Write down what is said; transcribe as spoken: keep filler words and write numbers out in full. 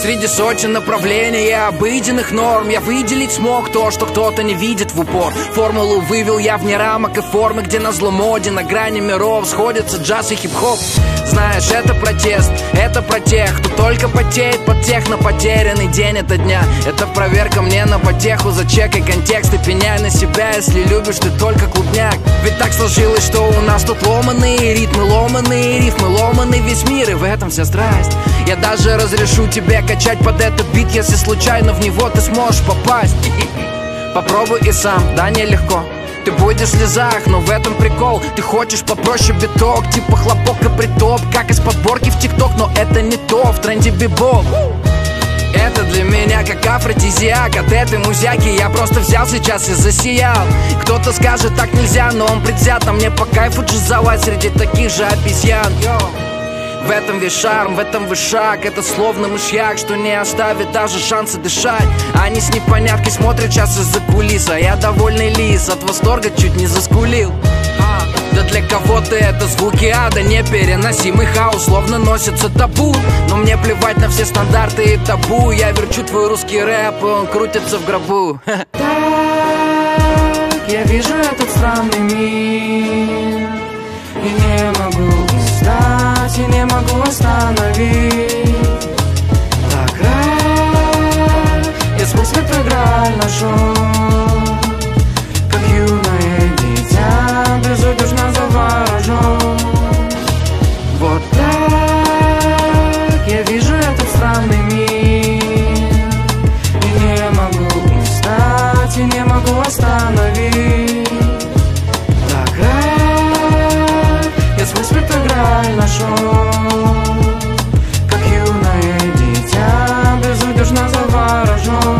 среди сотен направлений и обыденных норм я выделить смог то, что кто-то не видит в упор. Формулу вывел я вне рамок и формы, где на зло моде, на грани миров сходятся джаз и хип-хоп. Знаешь, это протест, это про тех, кто только потеет под техно, потерянный день это дня. Это проверка мне на потеху, зачекай контекст и пеняй на себя, если любишь ты только клубняк. Ведь так сложилось, что у нас тут ломаные ритмы, ломаные рифмы, ломаный весь мир, и в этом вся страсть. Я даже разрешу тебе качать под этот бит, если случайно в него ты сможешь попасть. Попробуй и сам, да нелегко. Ты будешь в слезах, но в этом прикол. Ты хочешь попроще биток, типа хлопок и притоп, как из подборки в тикток, но это не то, в тренде бибоп. Это для меня как афродизиак. От этой музяки я просто взял сейчас и засиял. Кто-то скажет, так нельзя, но он предвзят, а мне по кайфу джазовать среди таких же обезьян. В этом весь шарм, в этом весь шаг. Это словно мышьяк, что не оставит даже шанса дышать. Они с непоняткой смотрят сейчас из-за кулис, а я довольный лис, от восторга чуть не заскулил. Да для кого-то это звуки ада, непереносимый хаос, словно носится табу. Но мне плевать на все стандарты и табу. Я верчу твой русский рэп, и он крутится в гробу. Так, я вижу этот странный мир и не могу устать, и не могу остановить. Так рад, я свой святой грааль нашел, как юное дитя, безудержно заворожен. Вот так я вижу этот странный мир и не могу устать, и не могу остановить. Так рад, я свой святой грааль нашел, как юное дитя, безудержно заворожен.